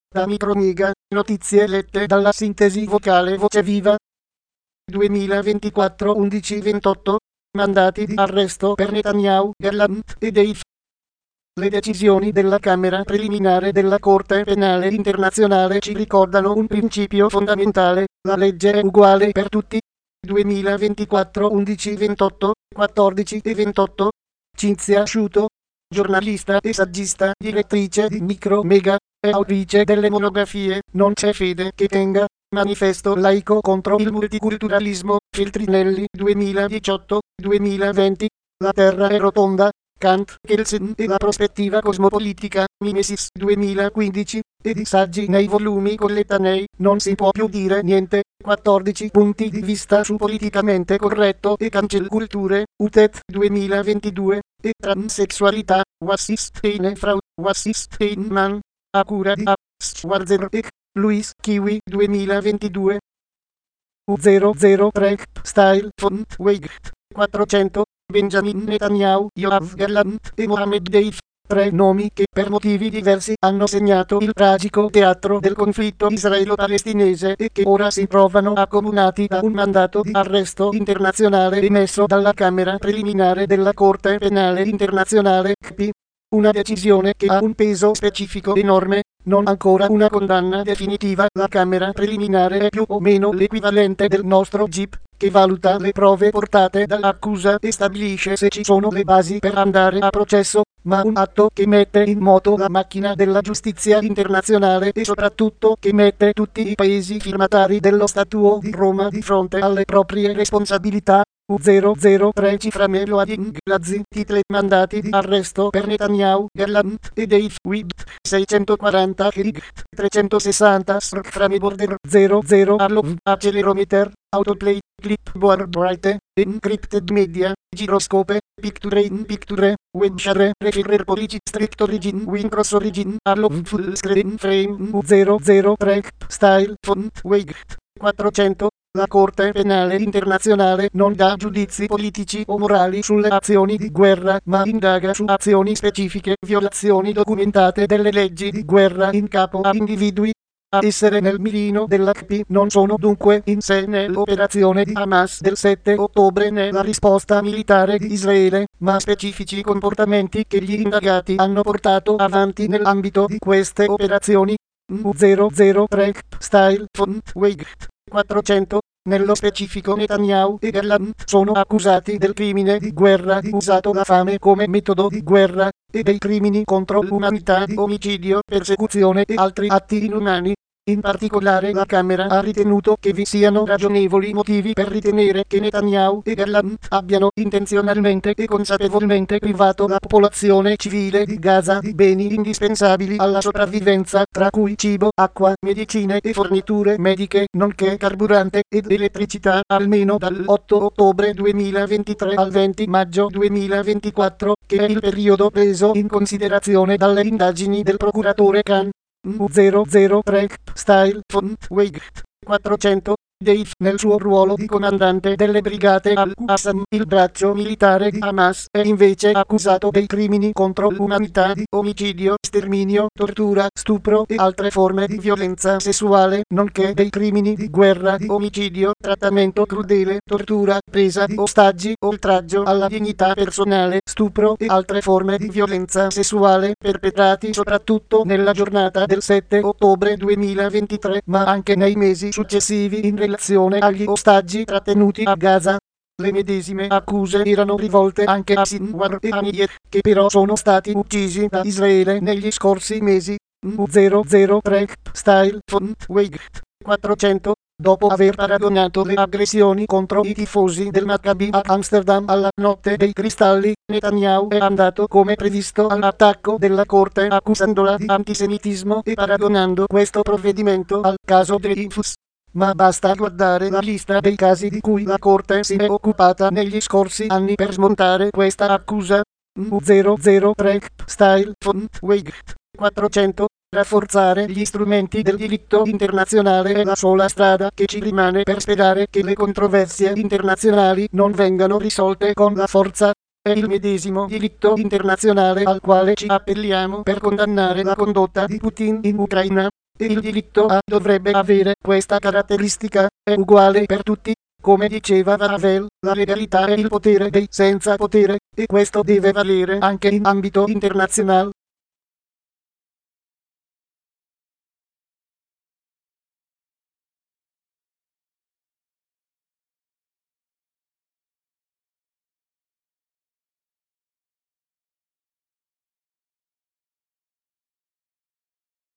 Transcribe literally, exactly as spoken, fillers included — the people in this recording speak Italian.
Da Micromega, notizie lette dalla sintesi vocale Voce Viva. duemilaventiquattro undici ventotto, mandati di arresto per Netanyahu, Gallant e Deif. Le decisioni della Camera preliminare della Corte Penale Internazionale ci ricordano un principio fondamentale: la legge è uguale per tutti. duemilaventiquattro undici ventotto, quattordici e ventotto. Cinzia Asciuto, giornalista e saggista, direttrice di Micromega, e autrice delle monografie Non c'è fede che tenga, Manifesto laico contro il multiculturalismo, Feltrinelli duemiladiciotto duemilaventi, La terra è rotonda, Kant, Kelsen e la prospettiva cosmopolitica, Mimesis duemilaquindici, ed i saggi nei volumi collettanei, Non si può più dire niente, quattordici punti di vista su politicamente corretto e cancel culture, U T E T duemilaventidue, e transessualità, Was ist eine Frau, Was ist ein Mann, a cura di A. Schwarzer e Luis Kiwi duemilaventidue. U zero zero tre, Style Font Weigt, quattrocento, Benjamin Netanyahu, Yoav Gallant e Mohammed Deif, tre nomi che per motivi diversi hanno segnato il tragico teatro del conflitto israelo-palestinese e che ora si trovano accomunati da un mandato di arresto internazionale emesso dalla Camera preliminare della Corte Penale Internazionale C P. Una decisione che ha un peso specifico enorme, non ancora una condanna definitiva. La Camera preliminare è più o meno l'equivalente del nostro G I P, che valuta le prove portate dall'accusa e stabilisce se ci sono le basi per andare a processo, ma un atto che mette in moto la macchina della giustizia internazionale e soprattutto che mette tutti i paesi firmatari dello Statuto di Roma di fronte alle proprie responsabilità. U zero zero tre Ciframelo Ading Lazzi, titoli mandati di arresto per Netanyahu, Gallant e Deif, Wibt, seicentoquaranta Herigt, trecentosessanta Srframe Border zero zero Arlov, Accelerometer, Autoplay, Clipboard Write, Encrypted Media, Giroscope, Picture in Picture, Webshare, Referrer Policy Strict Origin, Wincross Origin, Arlov Full Screen Frame, U zero zero tre, Style Font Weigt, quattrocento. La Corte Penale Internazionale non dà giudizi politici o morali sulle azioni di guerra, ma indaga su azioni specifiche, violazioni documentate delle leggi di guerra in capo a individui. A essere nel mirino della C P non sono dunque in sé né l'operazione di Hamas del sette ottobre né la risposta militare di Israele, ma specifici comportamenti che gli indagati hanno portato avanti nell'ambito di queste operazioni. U zero zero tre, Style Font Weigt, quattrocento. Nello specifico Netanyahu e Gallant sono accusati del crimine di guerra di usato la fame come metodo di guerra, e dei crimini contro l'umanità di omicidio, persecuzione e altri atti inumani. In particolare la Camera ha ritenuto che vi siano ragionevoli motivi per ritenere che Netanyahu e Gallant abbiano intenzionalmente e consapevolmente privato la popolazione civile di Gaza di beni indispensabili alla sopravvivenza, tra cui cibo, acqua, medicine e forniture mediche, nonché carburante ed elettricità, almeno dal otto ottobre duemilaventitré al venti maggio duemilaventiquattro, che è il periodo preso in considerazione dalle indagini del procuratore Khan. U zero zero tre, Style Font Weigt, quattrocento. Deif, nel suo ruolo di comandante delle brigate Al-Qassam, il braccio militare di Hamas, è invece accusato dei crimini contro l'umanità di omicidio, sterminio, tortura, stupro e altre forme di violenza sessuale, nonché dei crimini di guerra di omicidio, trattamento crudele, tortura, presa di ostaggi, oltraggio alla dignità personale, stupro e altre forme di violenza sessuale, perpetrati soprattutto nella giornata del sette ottobre duemilaventitré, ma anche nei mesi successivi in relazione agli ostaggi trattenuti a Gaza. Le medesime accuse erano rivolte anche a Sinwar e Haniyeh, che però sono stati uccisi da Israele negli scorsi mesi. U zero zero tre, Style Font Weigt, quattrocento. Dopo aver paragonato le aggressioni contro i tifosi del Maccabi a Amsterdam alla Notte dei Cristalli, Netanyahu è andato come previsto all'attacco della Corte accusandola di antisemitismo e paragonando questo provvedimento al caso Dreyfus. Ma basta guardare la lista dei casi di cui la Corte si è occupata negli scorsi anni per smontare questa accusa. U zero zero tre, Style Font Weigt, quattrocento. Rafforzare gli strumenti del diritto internazionale è la sola strada che ci rimane per sperare che le controversie internazionali non vengano risolte con la forza. È il medesimo diritto internazionale al quale ci appelliamo per condannare la condotta di Putin in Ucraina. e il diritto a dovrebbe avere questa caratteristica, è uguale per tutti. Come diceva Ravel, la legalità è il potere dei senza potere, e questo deve valere anche in ambito internazionale.